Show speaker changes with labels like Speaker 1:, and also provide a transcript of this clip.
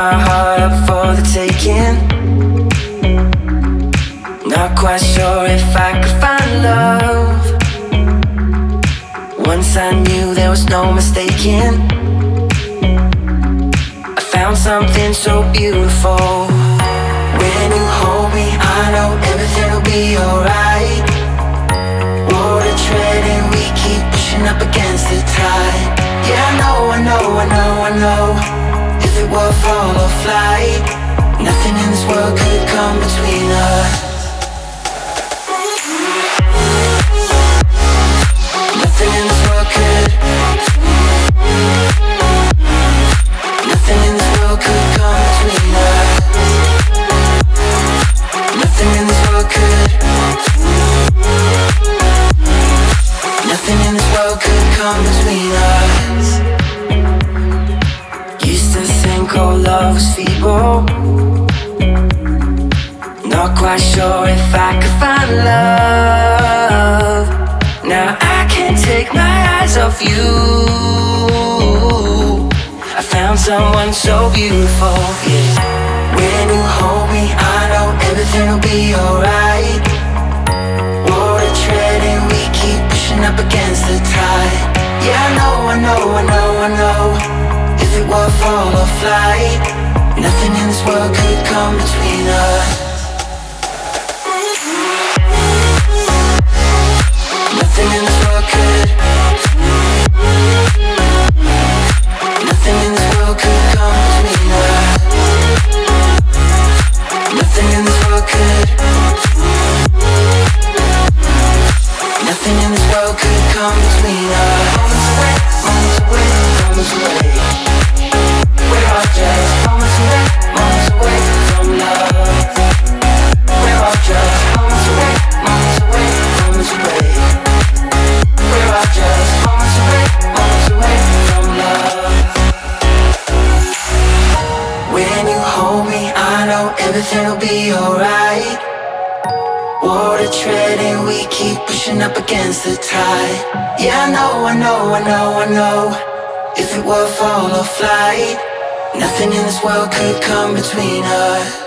Speaker 1: my heart up for the taking. Not quite sure if I could find love. Once I knew there was no mistaking. I found something so beautiful. When you hold me, I know everything will be alright. Water treading, we keep pushing up against the tide. Yeah, I know, I know, I know, I know. If it were fall or flight, nothing in this world could come between us. Nothing in this world could. Nothing in this world could come between us. Nothing in this world could. Nothing in this world could come between us. Used to think all love was feeble. Not quite sure if I could find love. Now I can't take my eyes off you. I found someone so beautiful, yeah. When you hold me, I know everything will be alright. Water treading, we keep pushing up against the tide. Yeah, I know, I know, I know, I know. If it were fall or flight, nothing in this world could come between us. Nothing in this world could. Nothing in this world could come between us. Nothing in this world could. Nothing in this world could come between us. Moments away, moments away, moments away. We're all just moments away from love. We're all just moments away, moments away, moments away. We're all just moments away from love. When you hold me, I know everything will be alright. Water treading, we keep pushing up against the tide. Yeah, I know, I know, I know, I know. If it were fall or flight, nothing in this world could come between us.